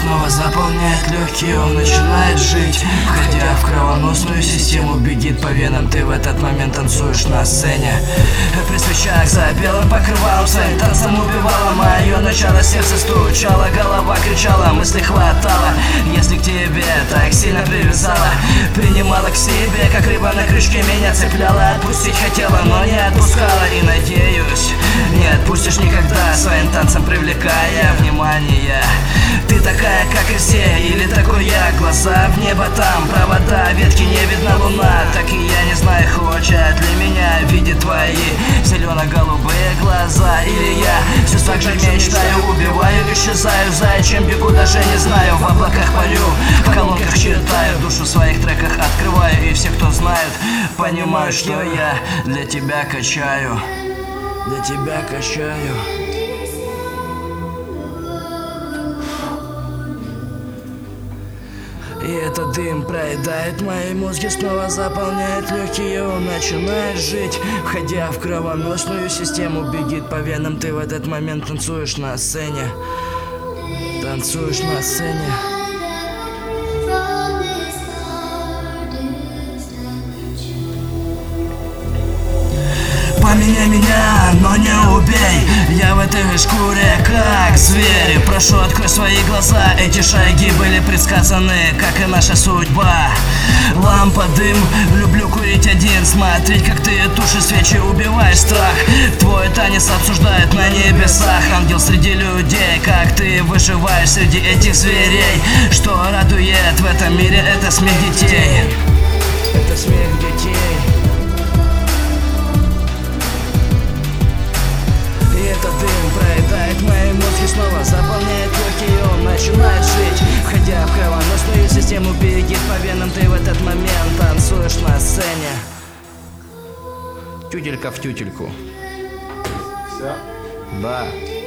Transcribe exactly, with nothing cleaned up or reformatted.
снова заполняет легкие, он начинает жить. Входя в кровоносную систему, бегит по венам. Ты в этот момент танцуешь на сцене. При свечах за белым покрывалом своим танцем убивала. Мое начало, сердце стучало, голова кричала, мысли хватало. Если к тебе так сильно привязала, принимала к себе, как рыба на крючке, меня цепляла. Отпустить хотела, но не отпускала. И надеюсь, не отпустишь никогда, своим танцем привлекая внимание. Ты такая, как и все, или такой я? Глаза в небо, там провода, ветки, не видна луна. Так и я не знаю, хочет ли меня видеть твои зелено-голубые глаза. Или я все так же мечтаю, убиваю, исчезаю. Зачем бегу, даже не знаю. В облаках парю, в колонках читаю, душу в своих треках открываю. И все, кто знают, понимают, что я для тебя качаю. Для тебя качаю. И этот дым проедает мои мозги, снова заполняет легкие, он начинает жить. Входя в кровоносную систему, бегит по венам. Ты в этот момент танцуешь на сцене. Танцуешь на сцене. Поменяй меня, но не убей. Я в этой шкуре, как зверь. Прошу, открой свои глаза. Эти шаги были предсказаны, как и наша судьба. Лампа, дым, люблю курить один. Смотреть, как ты тушишь свечи, убиваешь страх. Твой танец обсуждают на небесах. Ангел среди людей, как ты выживаешь среди этих зверей. Что радует в этом мире, это смех детей. Это смех детей. Этот дым проедает мои мозги, снова заполняет легкие, он начинает жить. Входя в кровоносную систему, бегит по венам. Ты в этот момент танцуешь на сцене. Тютелька в тютельку. Все? Да.